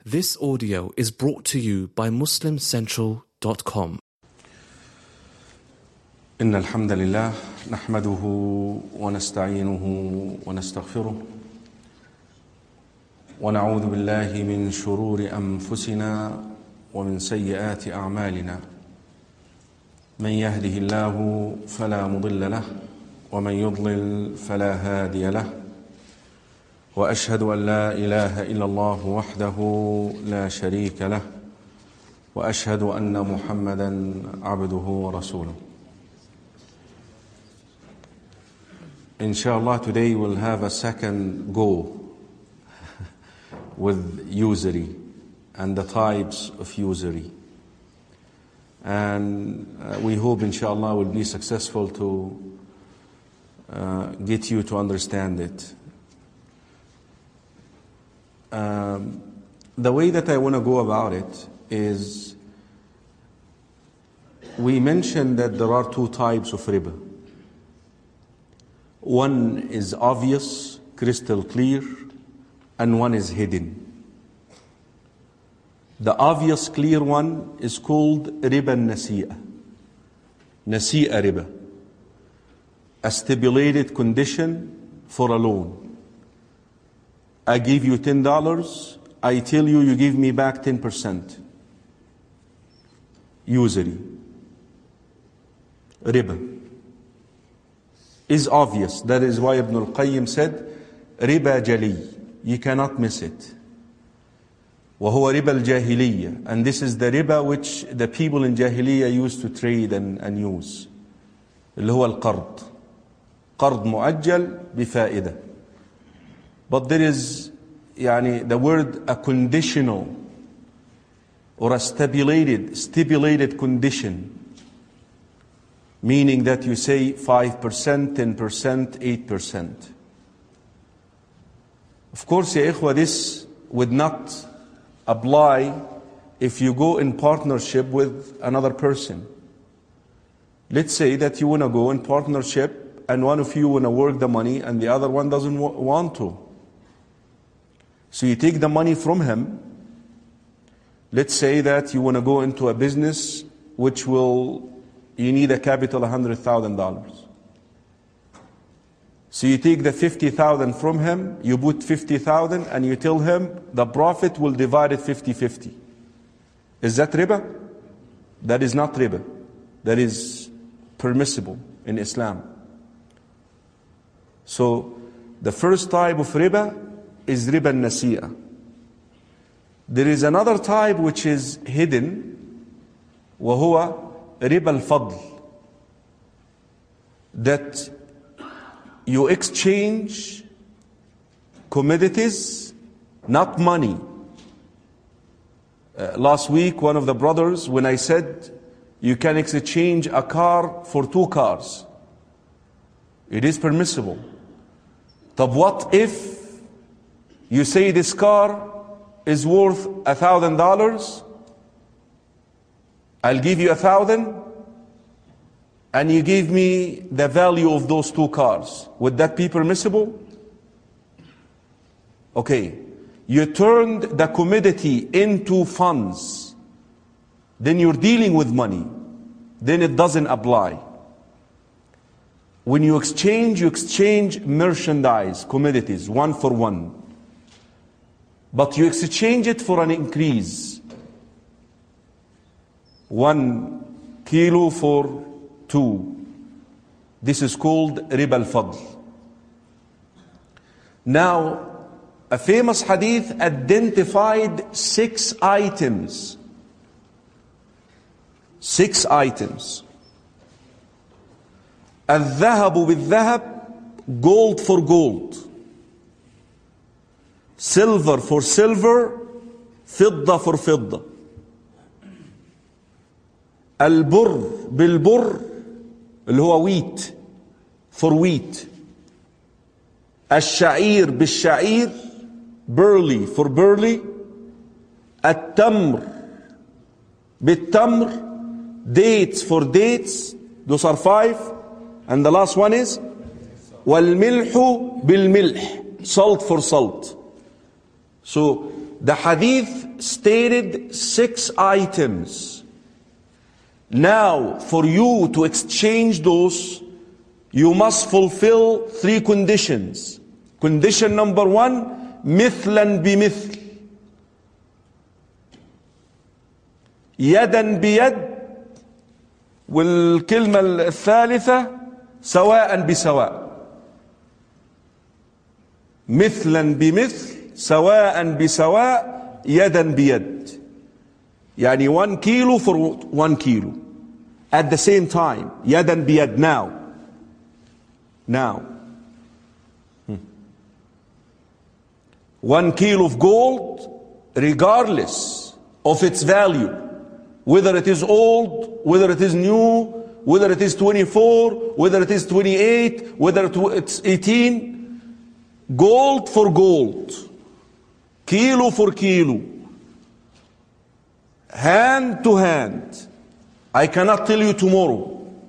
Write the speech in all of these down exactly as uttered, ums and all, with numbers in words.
This audio is brought to you by muslim central dot com. إن الحمد لله نحمده ونستعينه ونستغفره ونعوذ بالله من شرور أنفسنا ومن سيئات أعمالنا من يهده الله فلا مضل له ومن يضلل فلا هادي له وأشهد أن لا إله إلا الله وحده لا شريك له وأشهد أن محمدا عبده ورسوله. Inshallah, today we'll have a second go with usury and the types of usury. And uh, we hope, inshallah, we'll be successful to uh, get you to understand it. Um, the way that I want to go about it is, we mentioned that there are two types of riba. One is obvious, crystal clear, and one is hidden. The obvious, clear one is called riba nasi'a. Nasi'a riba. A stipulated condition for a loan. I give you ten dollars, I tell you you give me back ten percent. Usury. Riba. Is obvious. That is why Ibn al-Qayyim said, riba jali. You cannot miss it. وَهُوَ رِبَى الْجَاهِلِيَّةِ. And this is the riba which the people in Jahiliyyah used to trade and, and use. اللي هو القرض. قرض مؤجل بفائدة. But there is يعني, the word a conditional or a stipulated, stipulated condition. Meaning that you say five percent, ten percent, eight percent. Of course, ya ikhwa, this would not apply if you go in partnership with another person. Let's say that you want to go in partnership and one of you want to work the money and the other one doesn't wa- want to. So you take the money from him. Let's say that you want to go into a business which will, you need a capital one hundred thousand dollars. So you take the fifty thousand from him, you put fifty thousand and you tell him the profit will divide it fifty fifty. Is that riba? That is not riba. That is permissible in Islam. So the first type of riba is riba nasi'a. There is another type which is hidden, وهو riba al-fadl. That you exchange commodities, not money. Uh, last week, one of the brothers, when I said you can exchange a car for two cars, it is permissible. But what if you say this car is worth a thousand dollars? I'll give you a thousand, and you give me the value of those two cars. Would that be permissible? Okay. You turned the commodity into funds. Then you're dealing with money. Then it doesn't apply. When you exchange, you exchange merchandise, commodities, one for one. But you exchange it for an increase. One kilo for two. This is called riba al-fadl. Now, a famous hadith identified six items. Six items. الذهب بالذهب, gold for gold. Silver for silver, فضة for فضة. البر بالبر, اللي هو wheat, for wheat. الشعير بالشعير, barley for barley. التمر بالتمر, dates for dates. Those are five. And the last one is والملح بالملح, salt for salt. So the hadith stated six items. Now, for you to exchange those, you must fulfill three conditions. Condition number one, مثلا بمثل. يدا بيد. والكلمة الثالثة سواء بسواء. مثلا بمثل، سواء بسواء، يدا بيد. يعني one kilo for one kilo. At the same time. يدا بيد. Now. Now. Hmm. One kilo of gold, regardless of its value, whether it is old, whether it is new, whether it is twenty-four, whether it is twenty-eight, whether it's eighteen, gold for gold, kilo for kilo, hand to hand. I cannot tell you tomorrow.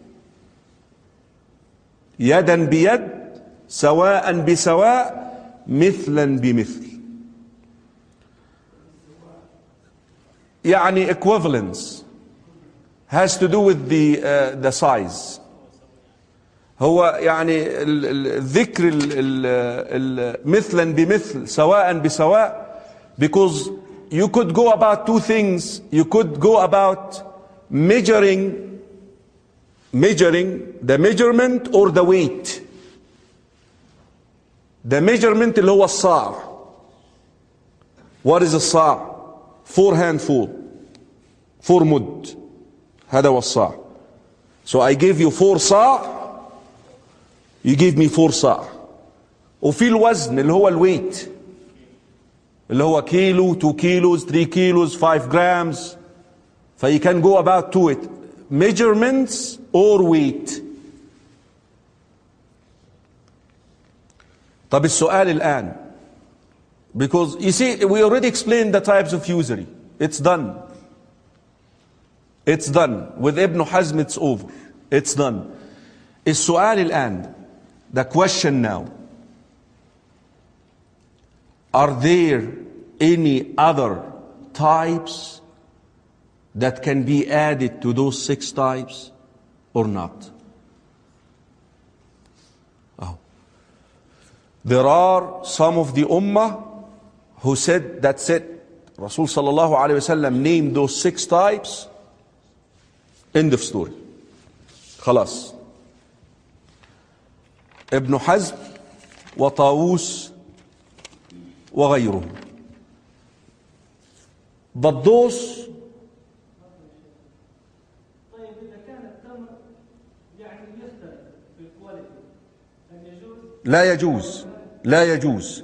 يدا بيد، سواء بسواء، مثلا بمثل. يعني equivalence has to do with the uh, the size. هو يعني الذكر مثلا بمثل سواء بسواء, because you could go about two things. You could go about measuring measuring the measurement or the weight. The measurement اللي هو الصاع. What is الصاع? Four handful, four mud. هذا هو الصاع. So I gave you four صاع, you give me four صاع. وفي الوزن اللي هو الويت, اللي هو كيلو, two kilos, three kilos, five grams. So you can go about to it. Measurements or weight. طب السؤال الآن, because you see we already explained the types of usury. It's done. It's done. With Ibn Hazm it's over. It's done. السؤال الآن, the question now, are there any other types that can be added to those six types or not? Oh. There are some of the ummah who said that's it. Rasul sallallahu alayhi wa sallam named those six types. End of story. خلاص. ابن حزم وطاووس وغيرهم. But those لا يجوز لا يجوز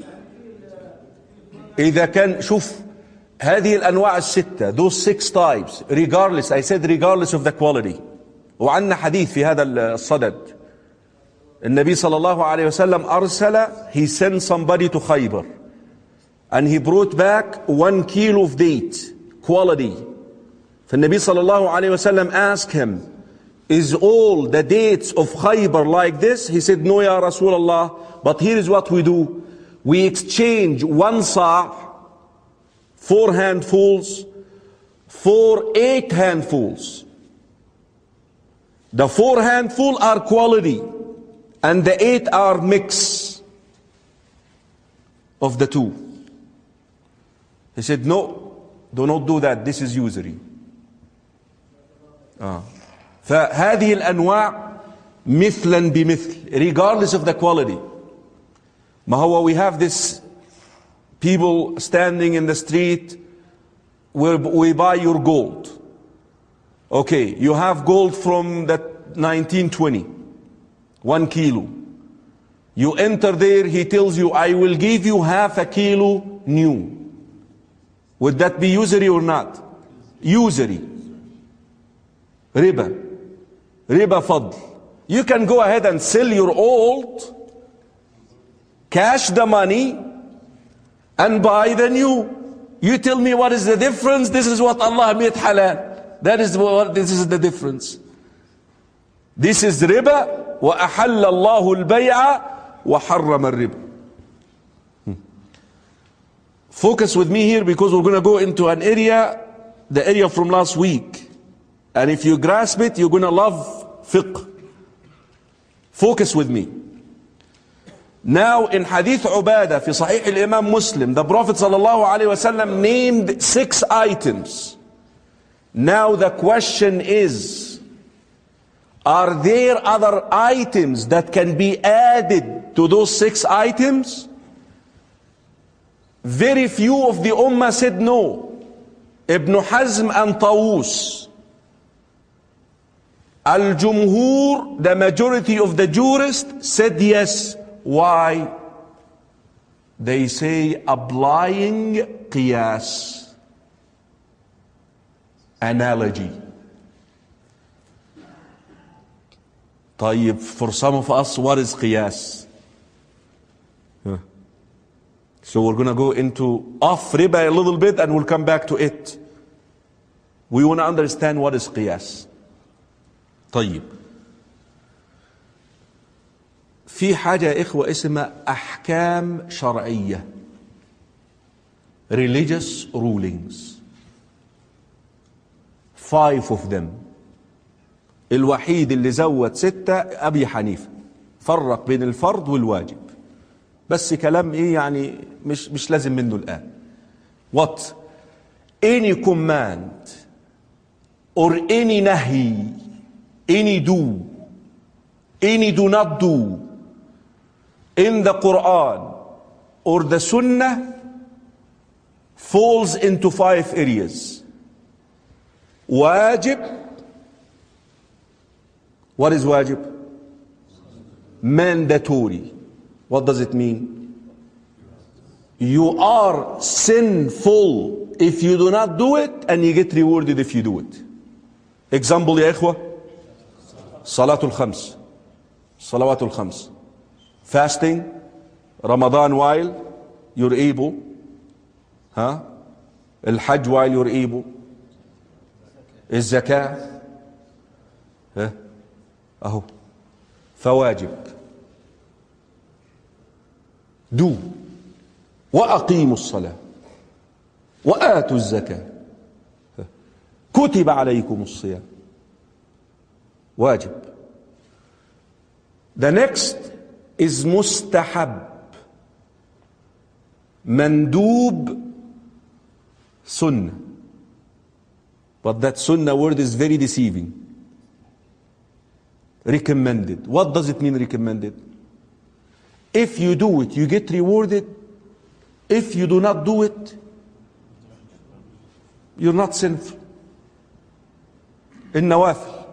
إذا كان, شوف هذه الأنواع الستة, those six types, regardless, I said regardless of the quality. وعندنا حديث في هذا الصدد. النبي صلى الله عليه وسلم أرسل, he sent somebody to Khaybar and he brought back one kilo of date, quality. فالنبي صلى الله عليه وسلم asked him, is all the dates of Khaybar like this? He said, no, Ya Rasulullah, but here is what we do. We exchange one sa', four handfuls, for eight handfuls. The four handful are quality, and the eight are mix of the two. He said, no, do not do that. This is usury. Ah. فهذه الأنواع مثلا بمثل, regardless of the quality. ما هو, we have this people standing in the street, where we buy your gold. Okay, you have gold from the nineteen twenty, one kilo. You enter there, he tells you, I will give you half a kilo new. Would that be usury or not? Usury. Riba. Riba fadl. You can go ahead and sell your old, cash the money, and buy the new. You tell me what is the difference? This is what Allah made halal. That is what, this is the difference. This is riba. وَأَحَلَّ اللَّهُ الْبَيْعَ وَحَرَّمَ الرِّبَ. Focus with me here because we're going to go into an area, the area from last week. And if you grasp it, you're going to love fiqh. Focus with me. Now in Hadith Ubadah, fi Sahih al-Imam Muslim, the Prophet sallallahu alaihi wasallam named six items. Now the question is, are there other items that can be added to those six items? Very few of the Ummah said no. Ibn Hazm and Tawus. Al-Jumhur, the majority of the jurists, said yes. Why? They say applying qiyas, analogy. طيب, for some of us, what is qiyas? Huh. So we're going to go into off riba a little bit and we'll come back to it. We want to understand what is qiyas. طيب. في حاجة يا إخوة اسمها أحكام شرعية. Religious rulings. Five of them. الوحيد اللي زود ستة أبي حنيفة. فرق بين الفرض والواجب. بس كلام إيه يعني مش مش لازم منه الآن. What? Any command or any nahi, any do, any do not do in the Quran or the Sunnah falls into five areas. Wajib. What is wajib? Mandatory. What does it mean? You are sinful if you do not do it, and you get rewarded if you do it. Example يا إخوة, Salatul Khams, Salawatul Khams. Fasting, Ramadan while you're able, huh? Al-Hajj while you're able, الزكاة, huh? أهو, فواجب. Do. وأقيموا الصلاة وآتوا الزكاة كتب عليكم الصيام. واجب. The next is mustahab. Mandub, sunnah. But that sunnah word is very deceiving. Recommended. What does it mean, recommended? If you do it, you get rewarded. If you do not do it, you're not sinful. In nawafil,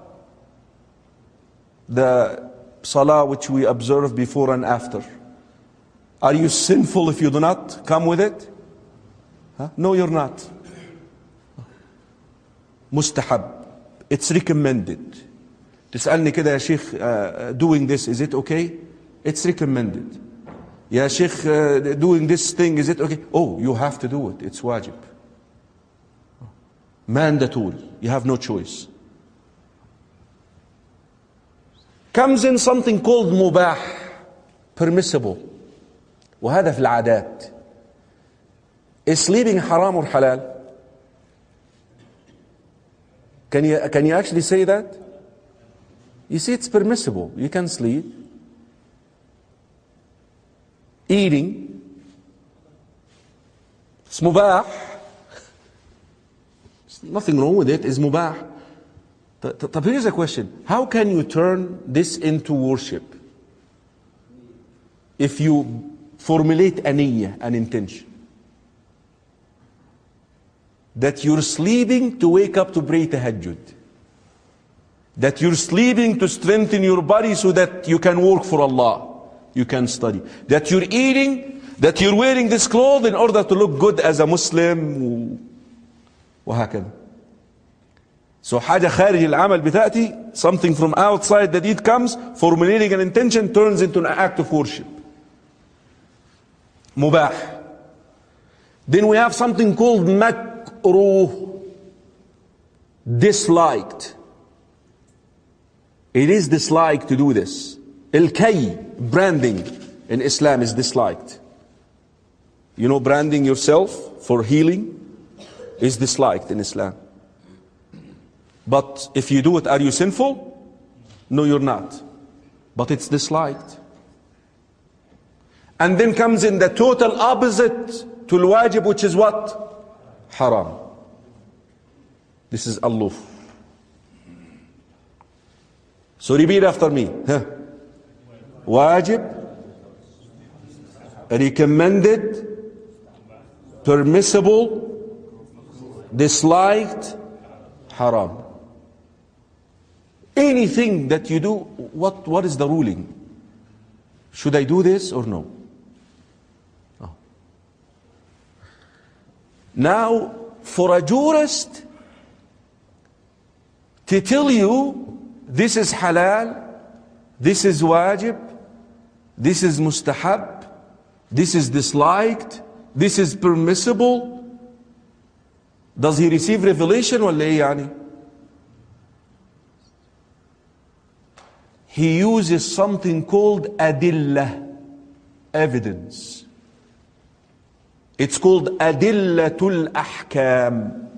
the salah which we observe before and after, are you sinful if you do not come with it? Huh? No, you're not. Mustahab. It's recommended. تسألني كده يا شيخ, uh, doing this, is it okay? It's recommended. Ya Sheikh, uh, doing this thing, is it okay? Oh, you have to do it. It's wajib. Mandatory. You have no choice. Comes in something called mubah, permissible. وهذا في العادات. Is sleeping haram or halal? Can you, can you actually say that? You see, it's permissible. You can sleep. Eating, it's mubah. There's nothing wrong with it, it's mubah. But here's a question. How can you turn this into worship? If you formulate a niyyah, an intention, that you're sleeping to wake up to pray tahajjud, that you're sleeping to strengthen your body so that you can work for Allah, you can study, that you're eating, that you're wearing this clothes in order to look good as a Muslim, وهكذا. So حاجة خارج العمل بتأتي, something from outside the deed comes, formulating an intention turns into an act of worship. Mubah. Then we have something called makruh, disliked. It is disliked to do this. Al-kay, branding in Islam, is disliked. You know, branding yourself for healing is disliked in Islam. But if you do it, are you sinful? No, you're not. But it's disliked. And then comes in the total opposite to al-wajib, which is what? Haram. This is alluf. So repeat after me. Huh? Wajib, recommended, permissible, disliked, haram. Anything that you do, what, what is the ruling? Should I do this or no? Oh. Now, for a jurist to tell you this is halal, this is wajib, this is mustahab, this is disliked, this is permissible, does he receive revelation ولا ايه يعني? He uses something called adillah, evidence. It's called adillatul ahkam,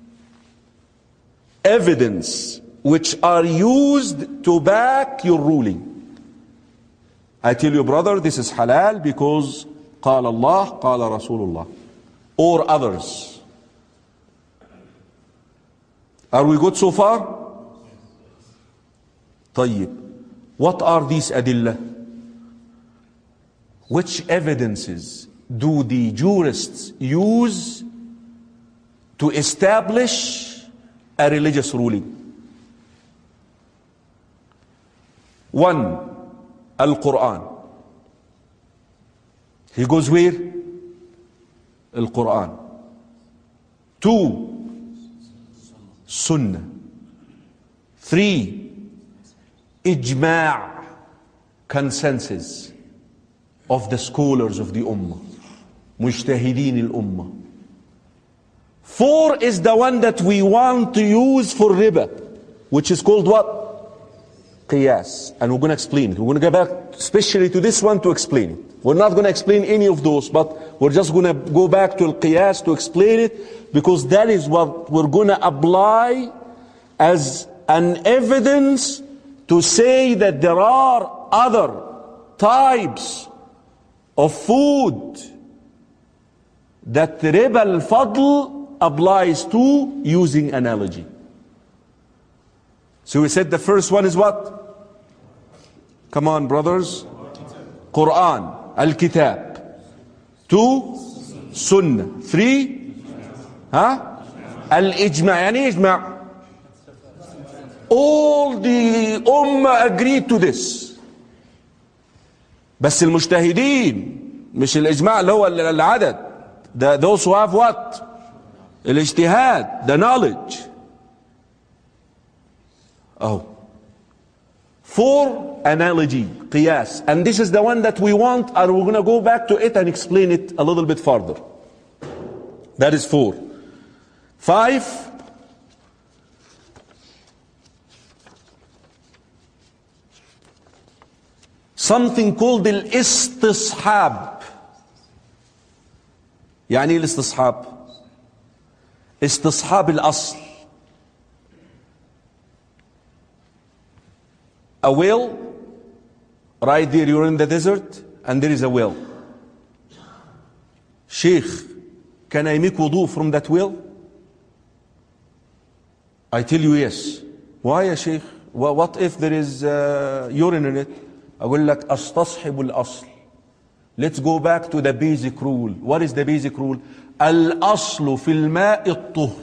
evidence which are used to back your ruling. I tell you, brother, this is halal because قال الله قال رسول الله, or others. Are we good so far? طيب. What are these adillah? Which evidences do the jurists use to establish a religious ruling? One, Al-Quran. He goes where? Al-Quran. Two, Sunnah. Three, Ijma', consensus of the scholars of the Ummah, Mujtahideen al-Ummah. Four is the one that we want to use for riba, which is called what? Qiyas. And we're going to explain it. We're going to go back especially to this one to explain it. We're not going to explain any of those, but we're just going to go back to al-Qiyas to explain it, because that is what we're going to apply as an evidence to say that there are other types of food that riba al-fadl applies to, using analogy. So we said the first one is what? Come on, brothers. Quran, al-kitab. Two, sunnah. Three, huh? Al-ijma'. Yani ijma'. All the ummah agreed to this. بس المجتهدين مش الإجماع اللي هو العدد. The, those who have what? الاجتهاد, the knowledge. Oh. Four, analogy, qiyas. And this is the one that we want, and we're going to go back to it and explain it a little bit further. That is four. Five, something called al-istishab. يعني الاستصحاب؟ استصحاب الأصل. A well, right there, you're in the desert, and there is a well. Sheikh, can I make wudu from that well? I tell you yes. Why, ya Sheikh? What if there is uh, urine in it? أقول لك أستصحب الأصل. Let's go back to the basic rule. What is the basic rule? الأصل في الماء الطهر.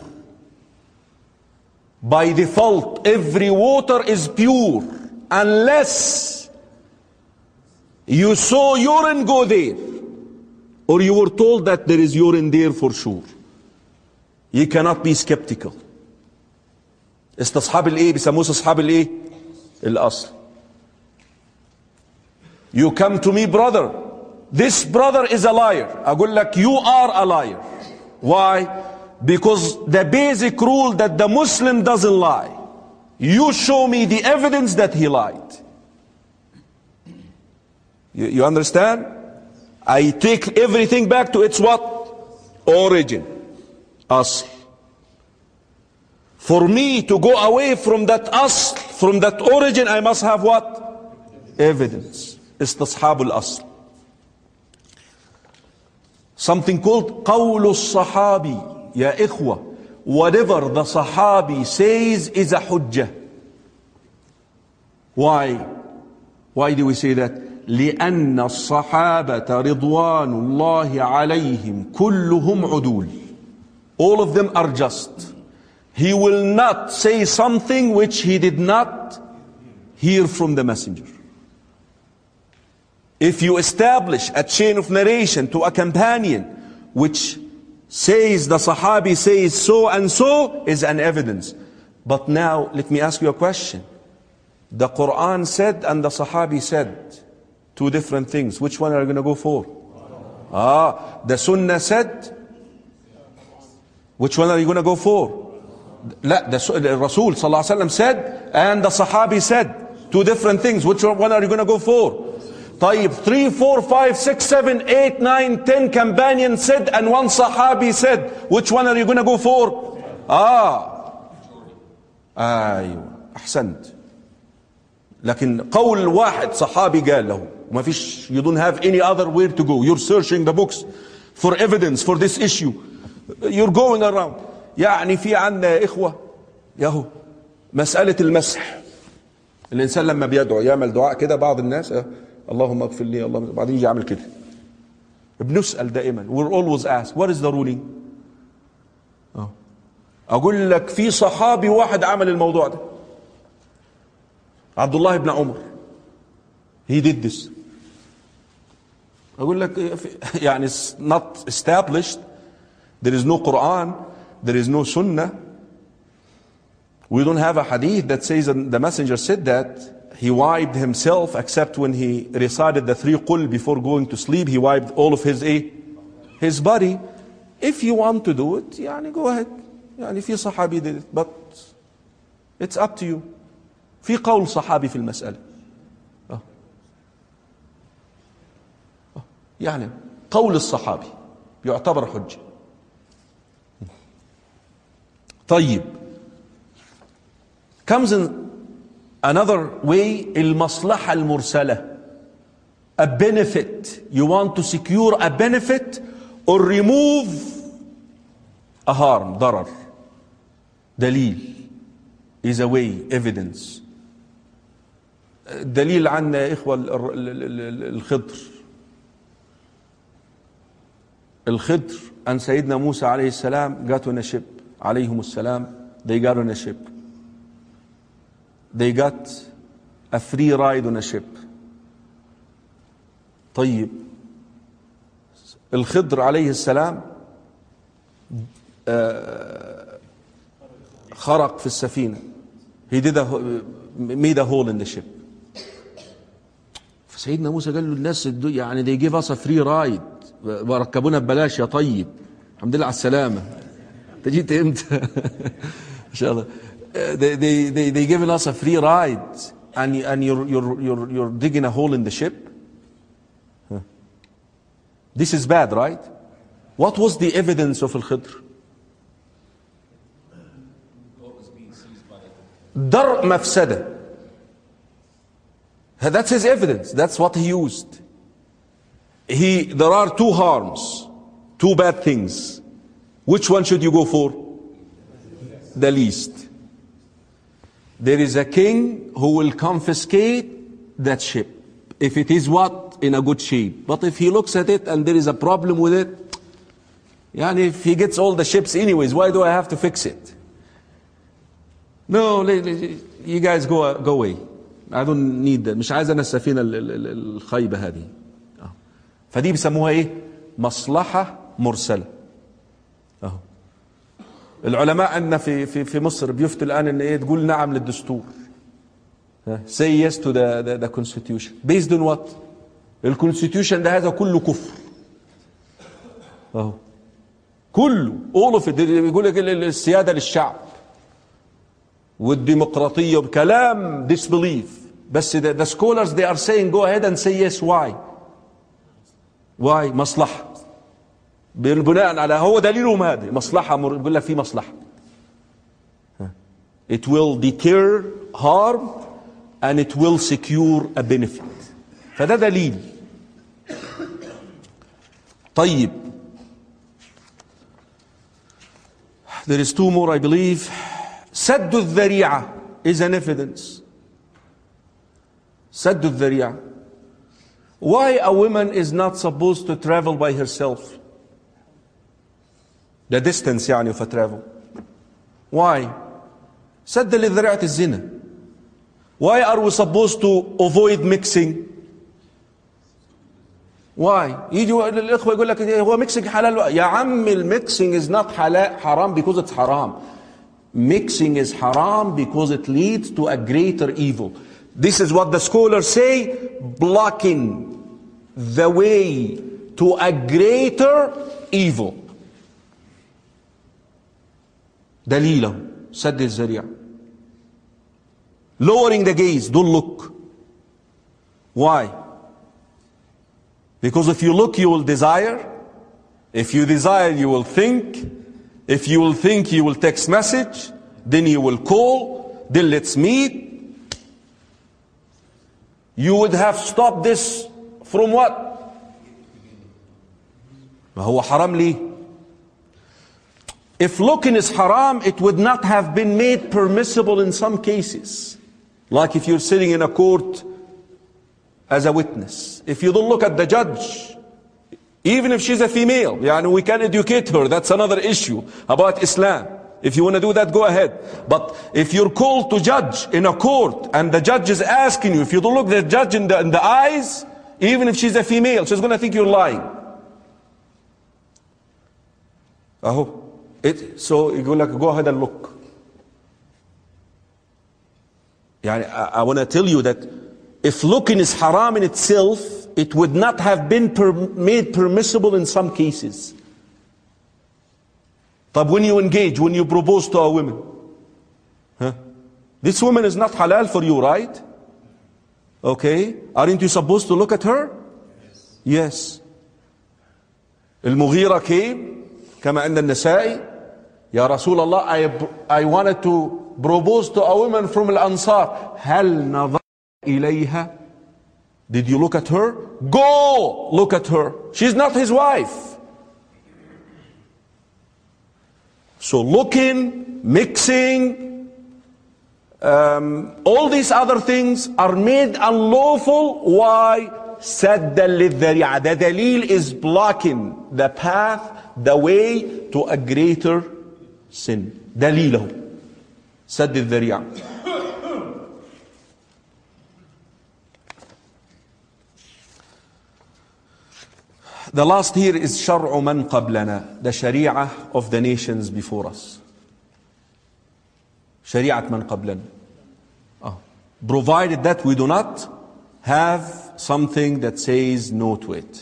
By default, every water is pure, unless you saw urine go there, or you were told that there is urine there for sure. You cannot be skeptical. استصحاب الايه بيسموه استصحاب الايه الاصل. You come to me, brother, this brother is a liar. أقول لك you are a liar. Why? Because the basic rule that the Muslim doesn't lie. You show me the evidence that he lied. You, you understand? I take everything back to its what? Origin. Asl. For me to go away from that asl, from that origin, I must have what? Evidence. استصحاب الأصل. Something called قول الصحابي. يا إخوة, whatever the Sahabi says is a hujjah. Why? Why do we say that? لأن الصحابة رضوان الله عليهم كلهم عدول. All of them are just. He will not say something which he did not hear from the messenger. If you establish a chain of narration to a companion which says the Sahabi says so and so, is an evidence. But now let me ask you a question. The Quran said and the Sahabi said two different things. Which one are you going to go for? Ah, the Sunnah said. Which one are you going to go for? لا, the, the Rasul sallallahu alaihi wasallam said and the Sahabi said two different things. Which one are you going to go for? طيب, three, four, five, six, seven, eight, nine, ten companions said and one Sahabi said. Which one are you going to go for? Ah, أيوة, أحسنت. لكن قول واحد صحابي قال له ما فيش, you don't have any other where to go. You're searching the books for evidence for this issue. You're going around. يعني في عندنا يا إخوة ياهو مسألة المسح. الإنسان لما بيدعو يعمل دعاء كده, بعض الناس اللهم اغفر لي, اللهم, بعدين يجي يعمل كده. بنسأل دائما, we're always asked, what is the ruling? أه. أقول لك في صحابي واحد عمل الموضوع ده, عبد الله بن عمر. He did this. أقول لك يعني it's not established. There is no Quran. There is no Sunnah. We don't have a hadith that says that the messenger said that he wiped himself, except when he recited the three qul before going to sleep. He wiped all of his eh, his body. If you want to do it, يعني go ahead. يعني في صحابي did it, but it's up to you. في قول صحابي في المسألة. أه. أه. يعني قول الصحابي يعتبر حجة. طيب, comes in another way, المصلحة المرسلة. A benefit. You want to secure a benefit or remove a harm, ضرر. دليل is a way, evidence. دليل عن إخوة الخضر. الخضر أن سيدنا موسى عليه السلام got on a ship. عليهم السلام. They got on a ship. They got a free ride on a ship. طيب, الخضر عليه السلام خرق في السفينة. He did a, made a hole in the ship. فسيدنا موسى قال له الناس يعني they give us a free ride, وركبونا ببلاش يا طيب, الحمد لله على السلامة. انت جيت امتى؟ ان شاء الله. They they they they giving us a free ride and and you're you're you're you're digging a hole in the ship. Huh. This is bad, right? What was the evidence of al-Khidr? Dar mafsada. That's his evidence. That's what he used. He there are two harms, two bad things. Which one should you go for? The least. There is a king who will confiscate that ship if it is what? In a good shape. But if he looks at it and there is a problem with it, yani if he gets all the ships anyways, why do I have to fix it? No, you guys go go away. I don't need that. مش عايز أنا السفينة الخايبة هذه. فدي بيسموها إيه؟ مصلحة مرسلة. أهو. العلماء عندنا في في في مصر بيفتوا الآن إن إيه تقول نعم للدستور. Say yes to the the, the constitution. Based on what? الكونستيتيوشن ده هذا كله كفر. أهو. كله all of it بيقول لك السيادة للشعب. والديمقراطية وبكلام disbelief. بس the, the scholars they are saying go ahead and say yes. Why? Why? مصلحة. بناء على هو دليلهم هذا مصلحة. بيقول لك في مصلحة. It will deter harm and it will secure a benefit. فده دليل. طيب. There is two more I believe. سد الذريعة is an evidence. سد الذريعة. Why a woman is not supposed to travel by herself? The distance يعني of a travel. Why? سد لذريعة الزنا. Why are we supposed to avoid mixing? Why? يجي الإخوة يقول لك هو mixing حلال. يا عم المixing is not حلال حرام because it's haram. Mixing is haram because it leads to a greater evil. This is what the scholars say, blocking the way to a greater evil. دليله سد الذريعة. Lowering the gaze, don't look. Why? Because if you look, you will desire. If you desire, you will think. If you will think, you will text message. Then you will call. Then let's meet. You would have stopped this from what? ما هو حرام ليه? If looking is haram, it would not have been made permissible in some cases. Like if you're sitting in a court as a witness. If you don't look at the judge, even if she's a female, يعني we can educate her, that's another issue about Islam. If you want to do that, go ahead. But if you're called to judge in a court and the judge is asking you, if you don't look the judge in the, in the eyes, even if she's a female, she's going to think you're lying. أهو. It, so you go like, go ahead and look. يعني, I, I want to tell you that if looking is haram in itself, it would not have been per, made permissible in some cases. But when you engage, when you propose to a woman, huh? This woman is not halal for you, right? Okay. Aren't you supposed to look at her? Yes. المغيرة came كما عند النسائي يا رسول الله I, I wanted to propose to a woman from الأنصار هل نظر إليها? Did you look at her? Go look at her. She's not his wife. So looking, mixing, um, all these other things are made unlawful. Why? سدا للذريعة. The dalil is blocking the path, the way to a greater sin. دليله سد الذريعة. The last here is شرع من قبلنا, the sharia of the nations before us. شريعة من قبلنا. Oh. Provided that we do not have something that says no to it.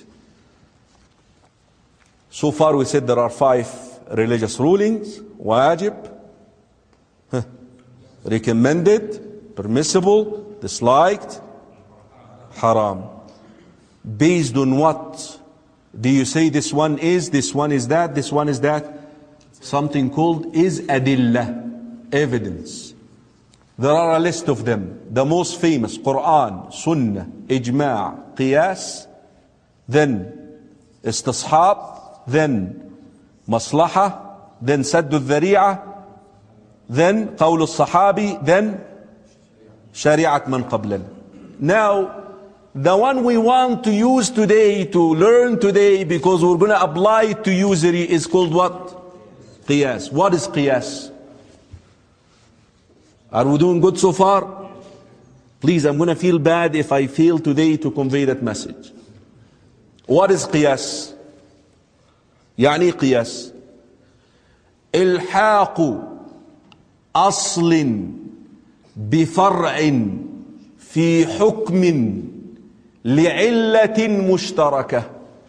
So far we said there are five religious rulings. Wajib, huh. recommended, permissible, disliked, haram. Based on what? Do you say this one is, this one is that, this one is that? Something called is adillah, evidence. There are a list of them. The most famous, Quran, Sunnah, Ijma', Qiyas, then Istishab, then Maslaha, then Saddu al-Dhari'ah, then Qawl al-Sahabi, then Shari'at man qablana. Now, the one we want to use today, to learn today, because we're going to apply it to usury, is called what? Qiyas. What is Qiyas? Are we doing good so far? Please, I'm going to feel bad if I fail today to convey that message. What is Qiyas? يعني قياس الحاق أصل بفرع في حكم لعلة مشتركة.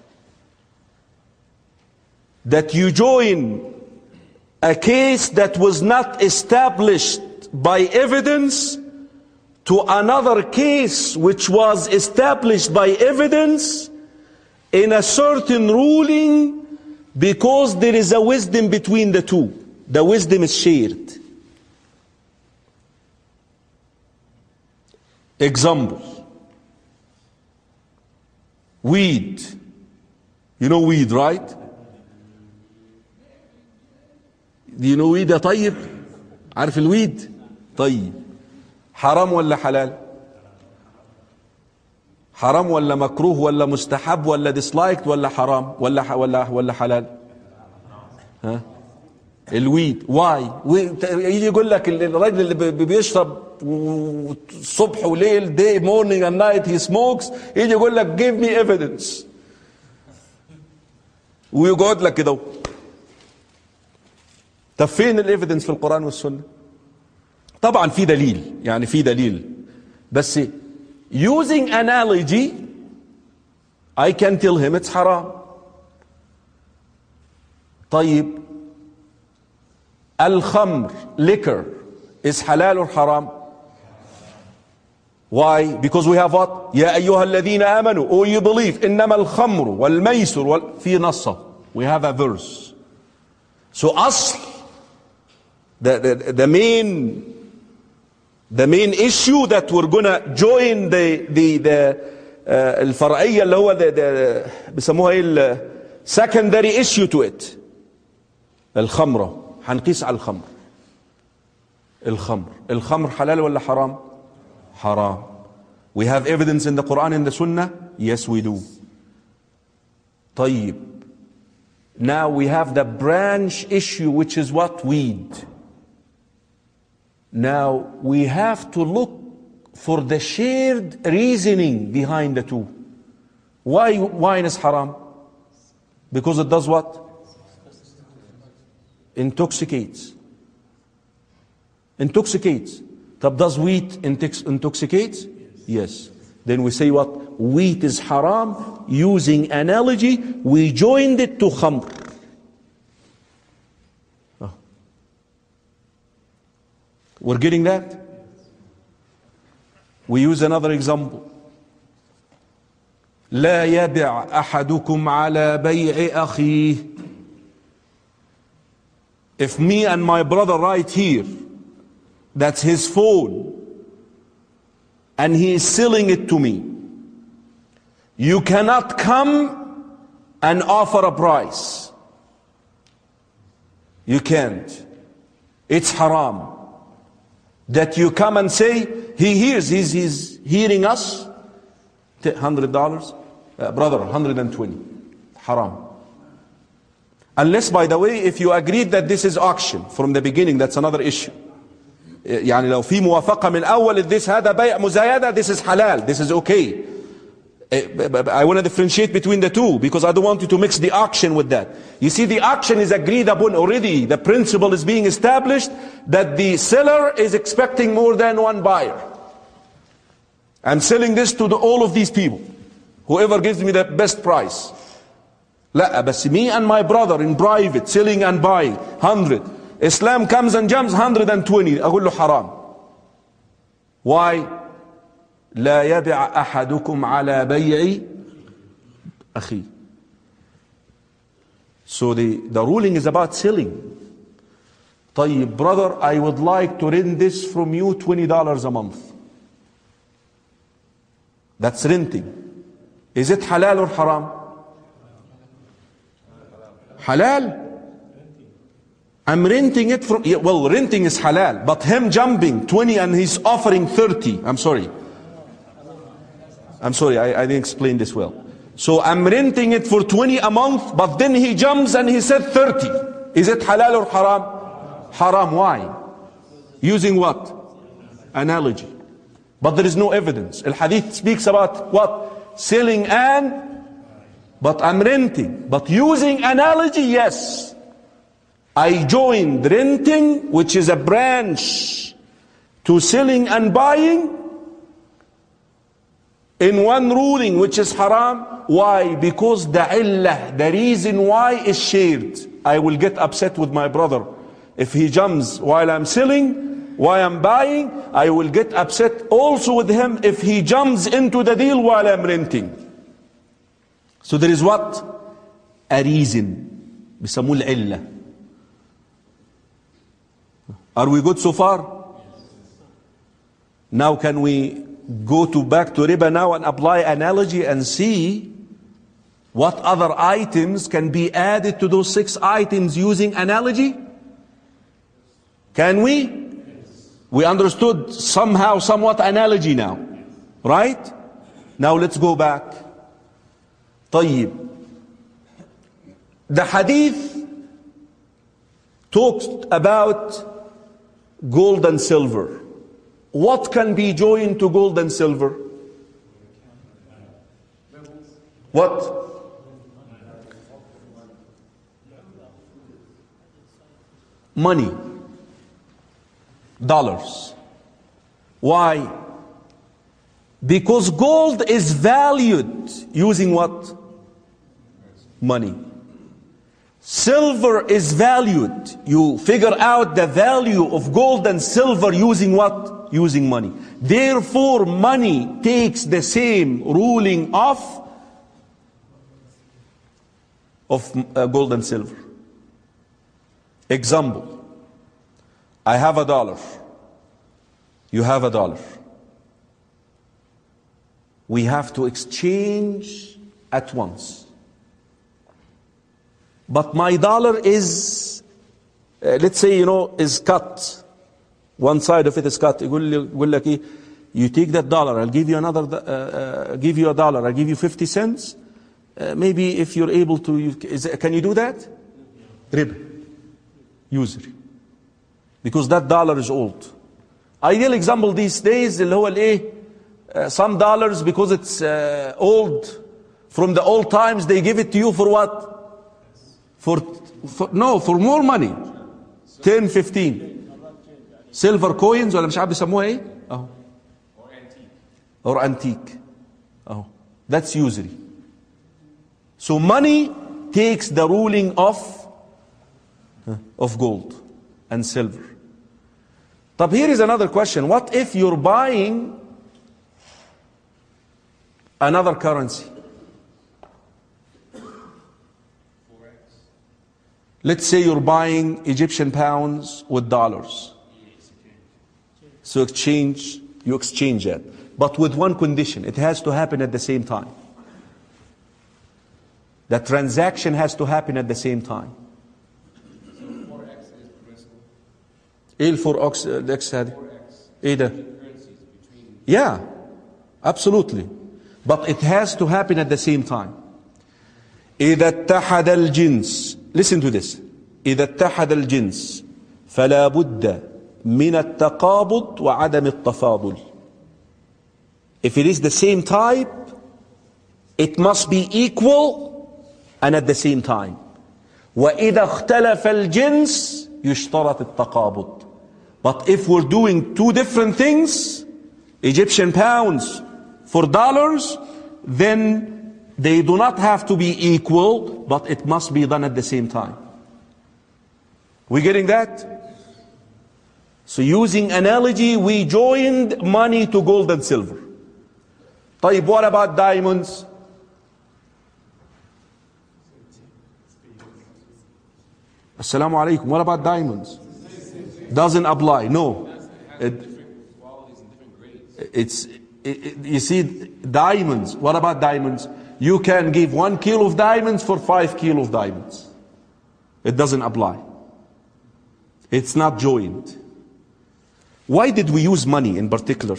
That you join a case that was not established by evidence to another case which was established by evidence, in a certain ruling because there is a wisdom between the two. The wisdom is shared. Example. Weed. You know weed, right? Do you know weed يا طيب؟ عارف الويد؟ طيب. حرام ولا حلال؟ حرام ولا مكروه ولا مستحب ولا disliked ولا حرام ولا ولا ولا حلال؟ ها؟ الويد. واي؟ يجي يقول لك الراجل اللي بيشرب الصبح وليل day morning and night he smokes يجي يقول لك give me evidence. ويقعد لك كده. طب فين الايفيدنس في القرآن والسنة؟ طبعا في دليل، يعني في دليل، بس using analogy I can tell him it's حرام. طيب الخمر liquor is حلال or حرام? Why? Because we have what? يا أيها الذين آمنوا, or you believe, إنما الخمر والميسر وال... في نصة. We have a verse. So أصل the, the, the main the main issue that we're gonna join the the the uh, الفرعية اللي هو the, the بيسموها ايه ال secondary issue to it. الخمرة. هنقيس على الخمر. الخمر. الخمر حلال ولا حرام؟ حرام. We have evidence in the Quran and the Sunnah? Yes, we do. طيب. Now we have the branch issue, which is what? Weed. Now we have to look for the shared reasoning behind the two. Why wine is haram? Because it does what? Intoxicates. Intoxicates. طب does wheat intoxicate? Yes. Then we say what? Wheat is haram. Using analogy, we joined it to khamr. Oh. We're getting that? We use another example. لا يبع أحدكم على بيع أخيه. If me and my brother right here, that's his phone, and he is selling it to me, you cannot come and offer a price. You can't. It's haram. That you come and say, he hears, he's, he's hearing us, one hundred dollars, uh, brother, one hundred twenty. Haram. Unless, by the way, if you agreed that this is auction from the beginning, that's another issue. يعني لو في موافقة من أول this هذا بيع مزايدة, this is halal, this is okay. I want to differentiate between the two because I don't want you to mix the auction with that. You see, the auction is agreed upon already. The principle is being established that the seller is expecting more than one buyer. I'm selling this to the, all of these people. Whoever gives me the best price. لا بس me and my brother in private selling and buying one hundred. Islam comes and jumps one hundred twenty. أقول له حرام. Why? لا يبع أحدكم على بيع أخي. So the, the ruling is about selling. طيب brother, I would like to rent this from you twenty dollars a month. That's renting. Is it halal or haram? Halal. I'm renting it from, well, renting is halal, but him jumping twenty and he's offering thirty. I'm sorry. I'm sorry, I, I didn't explain this well. So I'm renting it for twenty a month, but then he jumps and he said thirty. Is it halal or haram? Haram. Why? Using what? Analogy. But there is no evidence. Al Hadith speaks about what? Selling and, but I'm renting. But using analogy, yes. I joined renting, which is a branch, to selling and buying in one ruling, which is haram. Why? Because the illah, the reason why is shared. I will get upset with my brother if he jumps while I'm selling, while I'm buying. I will get upset also with him if he jumps into the deal while I'm renting. So there is what? A reason. بيسموه العلة. Are we good so far? Now can we go to back to riba now and apply analogy and see what other items can be added to those six items using analogy? Can we? We understood somehow, somewhat analogy now. Right? Now let's go back. طيب. The hadith talks about gold and silver. What can be joined to gold and silver? What? Money. Dollars. Why? Because gold is valued using what? Money. Silver is valued. You figure out the value of gold and silver using what? Using money. Therefore, money takes the same ruling of, of uh, gold and silver. Example. I have a dollar. You have a dollar. We have to exchange at once. But my dollar is, uh, let's say, you know, is cut. One side of it is cut. You take that dollar, I'll give you another, uh, uh, give you a dollar, I'll give you fifty cents. Uh, maybe if you're able to, you, is, can you do that? Riba. Usury. Because that dollar is old. Ideal example these days, اللي هو الايه, uh, some dollars, because it's uh, old, from the old times, they give it to you for what? For, for no, for more money. ten, fifteen. Silver coins, ولا مش عارف بيسموها ايه؟ اهو. Or antique. Or antique. اهو. That's usury. So money takes the ruling of of gold and silver. But here is another question. What if you're buying another currency? Let's say you're buying Egyptian pounds with dollars. So exchange, you exchange it. But with one condition. It has to happen at the same time. The transaction has to happen at the same time. ايه الفور اكس الاكس هذه؟ ايه ده؟ Yeah, absolutely. But it has to happen at the same time. إذا اتحد الجنس, listen to this. إذا اتحد الجنس فلا بد من التقابض وعدم التفاضل. If it is the same type, it must be equal and at the same time. وإذا اختلف الجنس يشترط التقابض. But if we're doing two different things, Egyptian pounds for dollars, then they do not have to be equal, but it must be done at the same time. We getting that? So using analogy, we joined money to gold and silver. طيب, what about diamonds? Assalamu alaikum. What about diamonds? Doesn't apply. No. It, it's, it, it, you see, diamonds. What about diamonds? You can give one kilo of diamonds for five kilo of diamonds. It doesn't apply. It's not joined. Why did we use money in particular?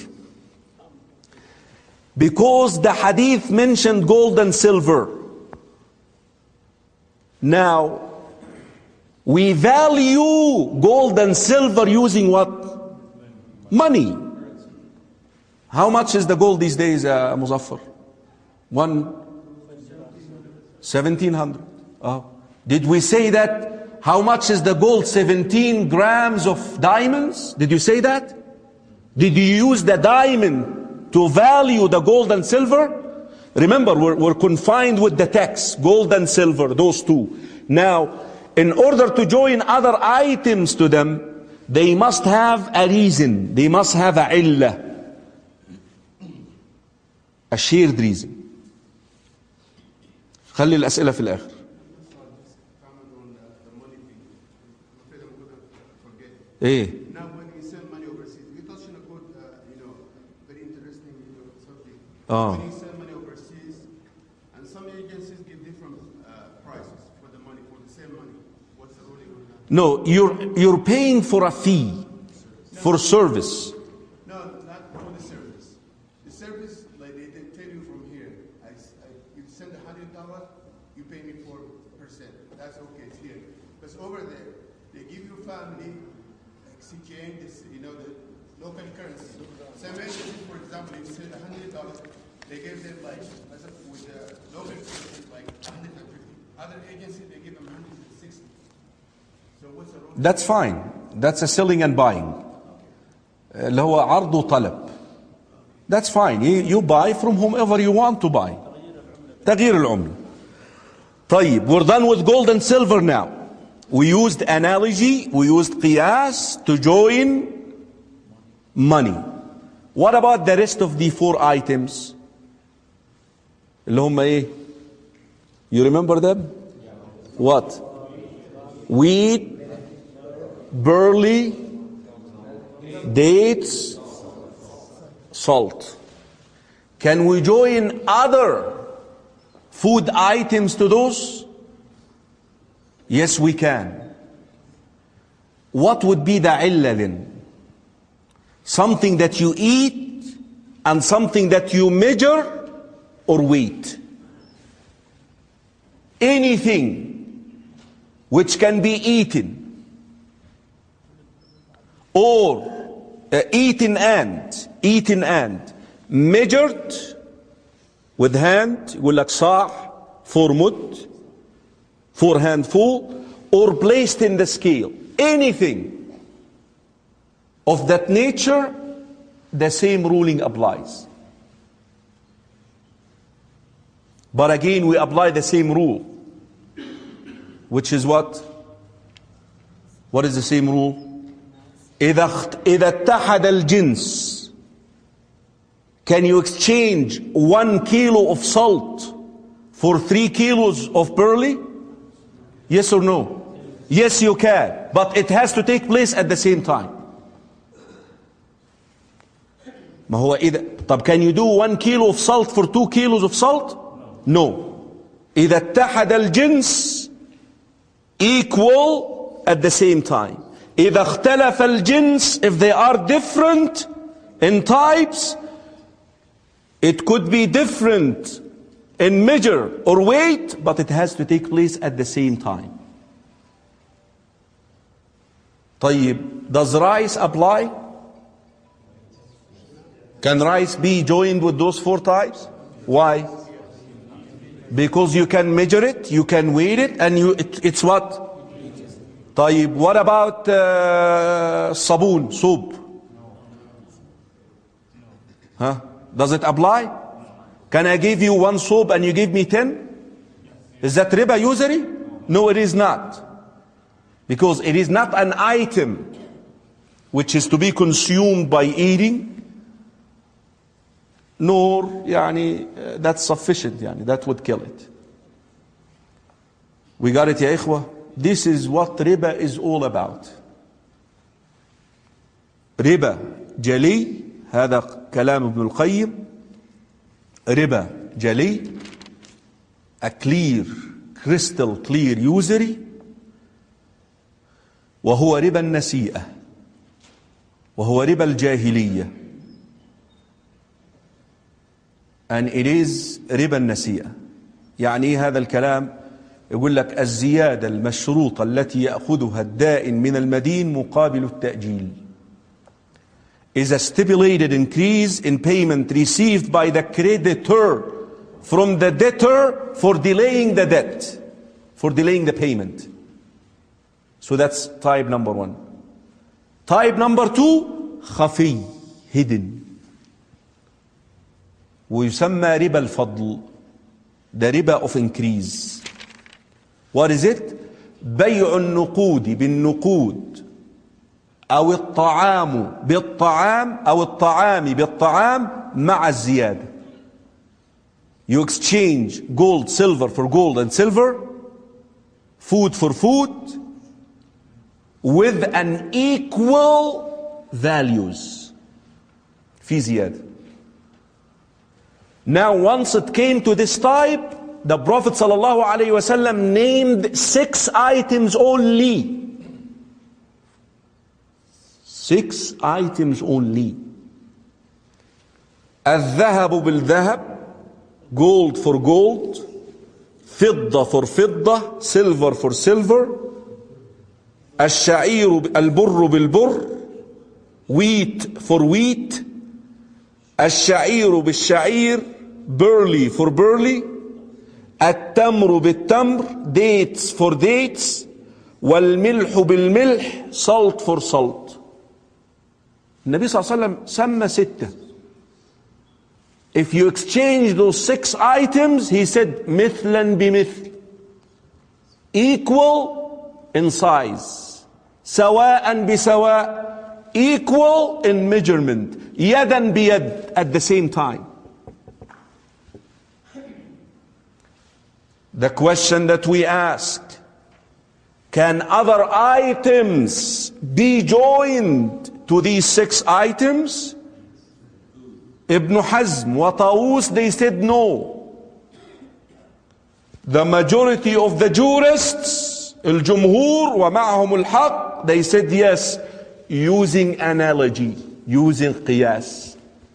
Because the hadith mentioned gold and silver. Now, we value gold and silver using what? Money. How much is the gold these days, uh, Muzaffar? One, seventeen hundred. Uh, did we say that? How much is the gold? seventeen grams of diamonds? Did you say that? Did you use the diamond to value the gold and silver? Remember, we're, we're confined with the text, gold and silver, those two. Now, in order to join other items to them, they must have a reason. They must have a illah. A shared reason. خلي الأسئلة في الآخر. إيه؟ Now, when we send money overseas, we touch on a good, uh, you know, very interesting you know, subject. Oh. When you send money overseas, and some agencies give different uh, prices for the money, for the same money. What's the ruling on that? No, you're you're paying for a fee, for service. No, not for the service. The service, like they, they tell you from here, I, I, you send a hundred dollars, you pay me four percent. That's okay, it's here. Because over there, they give you family. Exchange this, you know, the local currency. Some agencies, for example, if you send a hundred dollars, they give them like, as a, with the local currency, like hundred and fifty. Other agencies, they give them hundred and sixty. So what's the role? That's fine. That's a selling and buying. اللي هو عرض وطلب. That's fine. You, you buy from whomever you want to buy. تغيير العملة. طيب, we're done with gold and silver now. We used analogy, we used qiyas to join money. What about the rest of the four items? اللي هم ايه? You remember them? What? Wheat, barley, dates, salt. Can we join other food items to those? Yes, we can. What would be the illah then? Something that you eat and something that you measure or weight. Anything which can be eaten or uh, eaten and eaten and measured with hand, يقول لك صاع, four mud, four handful, or placed in the scale. Anything of that nature, the same ruling applies. But again, we apply the same rule, which is what? What is the same rule? إذا إذا اتحد الجنس, can you exchange one kilo of salt for three kilos of barley? Yes or no? Yes, you can, but it has to take place at the same time. ما هو إذا طب can you do one kilo of salt for two kilos of salt? No. إذا اتحد الجنس, equal at the same time. إذا اختلف الجنس, if they are different in types, it could be different in measure or weight, but it has to take place at the same time. طيب, does rice apply? Can rice be joined with those four types? Why? Because you can measure it, you can weigh it, and you it, it's what? طيب, what about uh, sabun, soap? Huh? Does it apply? Can I give you one soap and you give me ten? Is that riba usury? No, it is not. Because it is not an item which is to be consumed by eating, nor يعني, uh, that's sufficient, يعني, that would kill it. We got it, ya ikhwah? This is what riba is all about. Riba جلي, هذا كلام ابن القيم. Riba جلي, a clear, crystal clear usury. وهو ربا النسيئة, وهو ربا الجاهلية. And it is ربا النسيئة. يعني ايه هذا الكلام؟ يقول لك الزيادة المشروطة التي يأخذها الدائن من المدين مقابل التأجيل is a stipulated increase in payment received by the creditor from the debtor for delaying the debt, for delaying the payment. So that's type number one. Type number two, خفي, hidden. ويسمى ربا الفضل, the riba of increase. What is it? بيع النقود بالنقود أو الطعام بالطعام أو الطعام بالطعام مع الزيادة. You exchange gold, silver for gold and silver, food for food, with an equal values. في زيادة. Now once it came to this type, the Prophet sallallahu alaihi wasallam named six items only. Six items only. الذهب بالذهب, gold for gold, فضة for فضة, silver for silver, الشعير البر بالبر, wheat for wheat, الشعير بالشعير, barley for barley, التمر بالتمر, dates for dates, والملح بالملح, salt for salt. النبي صلى الله عليه وسلم سمى ستة. If you exchange those six items, he said مثلا بمثل, equal in size, سواء بسواء, equal in measurement, يدا بيد, at the same time. The question that we asked, can other items be joined to these six items? Ibn Hazm wa Tawus, they said no. The majority of the jurists, al-Jumhur wa ma'ahum al-Haq, they said yes, using analogy, using qiyas.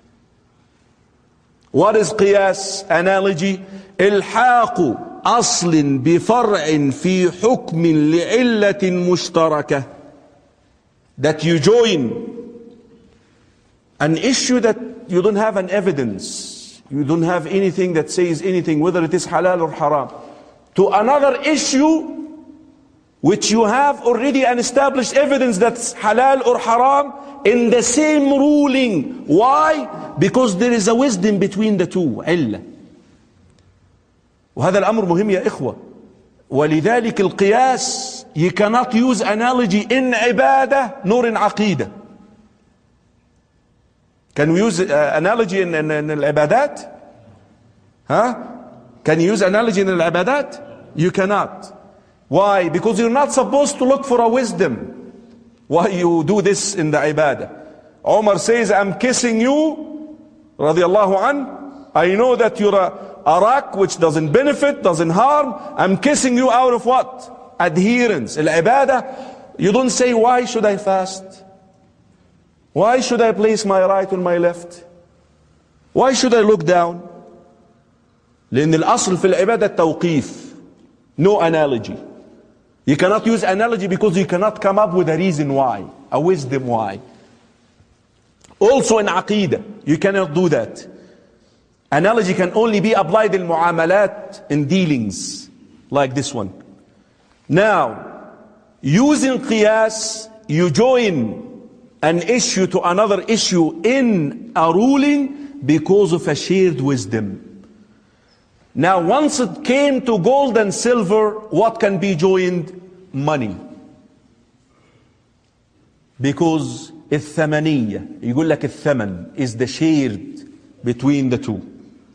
What is qiyas? Analogy. إلحاق أصل بفرع في حكم لعلة مشتركة. That you join an issue that you don't have an evidence, you don't have anything that says anything, whether it is halal or haram, to another issue which you have already an established evidence that's halal or haram in the same ruling. Why? Because there is a wisdom between the two, علة. وهذا الأمر مهم يا إخوة. ولذلك القياس, you cannot use analogy in عبادة nor in عقيدة. Can we use uh, analogy in, in, in العبادات? Huh? Can you use analogy in العبادات? You cannot. Why? Because you're not supposed to look for a wisdom. Why you do this in the ibadah? Omar says, I'm kissing you, radiallahu an. I know that you're a, a rock which doesn't benefit, doesn't harm. I'm kissing you out of what? Adherence. Al-ibadah, you don't say, why should I fast? Why should I place my right on my left? Why should I look down? لأن الأصل في العبادة التوقيف. No analogy. You cannot use analogy because you cannot come up with a reason why, a wisdom why. Also in Aqidah, you cannot do that. Analogy can only be applied in mu'amalat, in dealings, like this one. Now, using qiyas, you join an issue to another issue in a ruling because of a shared wisdom. Now, once it came to gold and silver, what can be joined? Money. Because الثمنية, يقول لك الثمن is the shared between the two.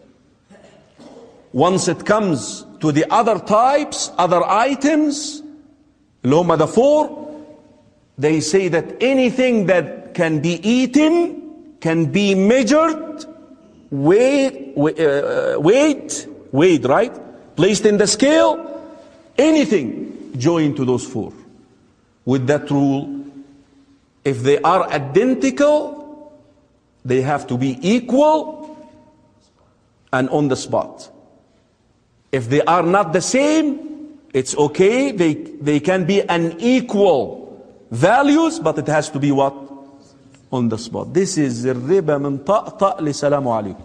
Once it comes to the other types, other items, اللي هم the four, they say that anything that can be eaten can be measured, weight, uh, weight, weight, right? Placed in the scale, anything joined to those four. With that rule, if they are identical, they have to be equal and on the spot. If they are not the same, it's okay, they, they can be unequal values, but it has to be what? On the spot. This is الربا من طأطأ لسلام عليكم.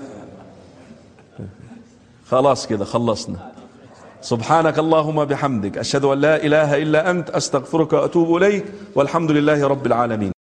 خلاص كده خلصنا. سبحانك اللهم بحمدك أشهد أن لا إله إلا أنت أستغفرك وأتوب إليك والحمد لله رب العالمين.